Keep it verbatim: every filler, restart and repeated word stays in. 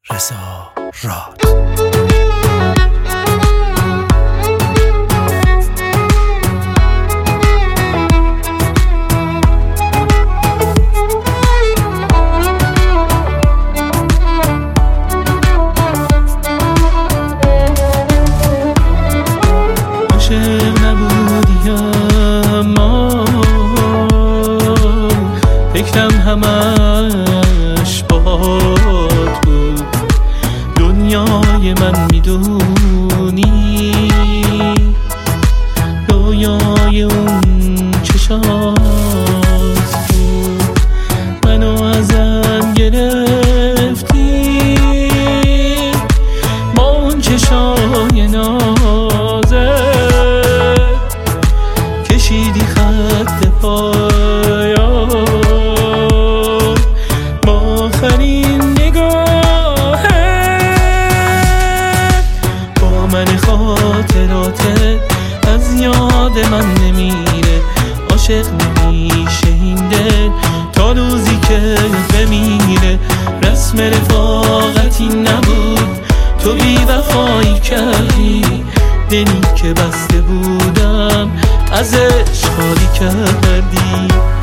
رضا راد. عاشق نبودی اما فکرم همش باد بود. دنیای من میدونی رویای اون چشاست بود. منو ازم گرفتی با اون چشای نازه، کشیدی خط پایان با آخرین نگاهت. با من خاطراتت از یاد من نمیره. عاشق نمیشه این دل تا روزی که بمیره. رسم رفاقتی نبود، تو بی وفایی کردی. دلی که بسته بودم ازش خالی کردی.